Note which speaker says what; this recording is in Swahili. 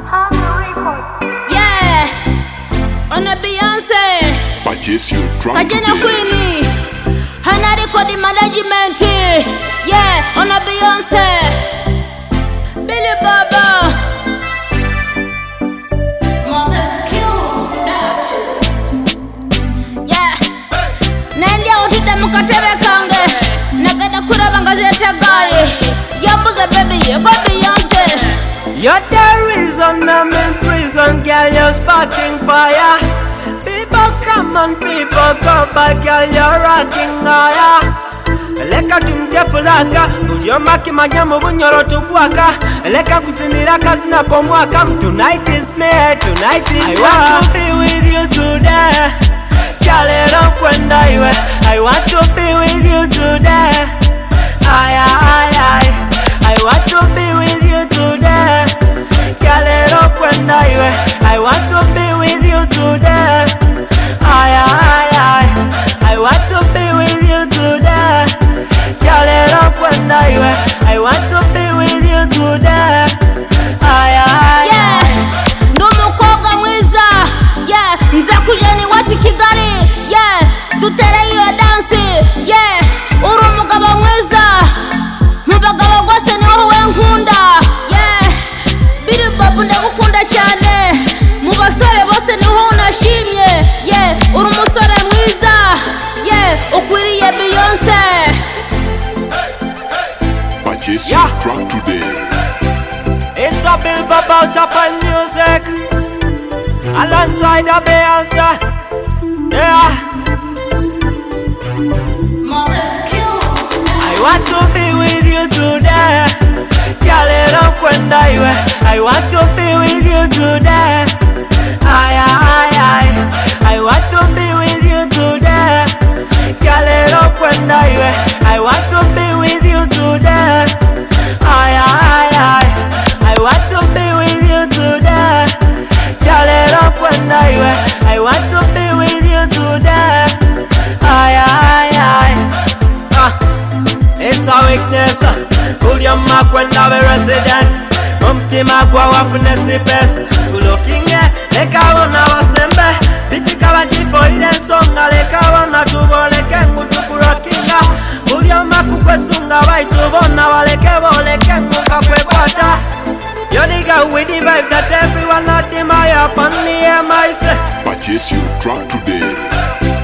Speaker 1: Yeah, on a Beyonce.
Speaker 2: Purchase your track
Speaker 1: Kajana
Speaker 2: today.
Speaker 1: Queenie. Hana record management. Yeah, on a Beyonce. Billy Baba. Moses Skills Production. Yeah. Nendia utita mukatebe kange. Nagada kura bangazeta gaye. Yambuza baby, you go Beyonce.
Speaker 3: You're the reason I'm in prison, girl, you're sparking fire. People come and people go, but girl, you're rocking higher. Leka tumtefulaka, uliomaki manyamu bunyoro tukwaka. Leka kusiniraka zina komwaka. Tonight is me, tonight is I want to be with you today. Girl, don't kwenda iwe. I want to be with you today. I want to be with you today. Girl, don't kwenda iwe. I want to be with you today. I want to be with you today. Girl, don't kwenda iwe. I want to be with you today.
Speaker 1: Yeah, ndumukoga mwiza. Yeah, nza kujeni wati Kigali. Yeah, dutere iyo dance. Yeah, uri umugabo mwiza. Mubagabo gose ni wowe nkunda. Yeah, Billy Baba ndagukunda cyane. Mubasore bose ni wowe unashimye. Yeah, uri umusore mwiza. Yeah, ukwiriye Beyonce.
Speaker 2: Purchase your track today.
Speaker 3: It's a Billy Baba top on music alongside a Beyonce. Yeah, I want to be with you today. Girl, don't kwenda iwe. I want to be with you today. I want to be with you today. Girl, don't kwenda iwe. I want to be with you today. I want to be with you today. Girl, don't kwenda iwe. I want to be with you today. It's a weakness. William Makwenda be resident. Mumtima kwa wafune sipes. Kulokinge leka wana wasembe. Bitika batifo ide songa leka wana tuboleke ngutukurokinga. William Makukwesunga baitubona waleke boleke ngukakwebata. Yo nigga with the vibe that everyone admire upon me and myself.
Speaker 2: Purchase your track today.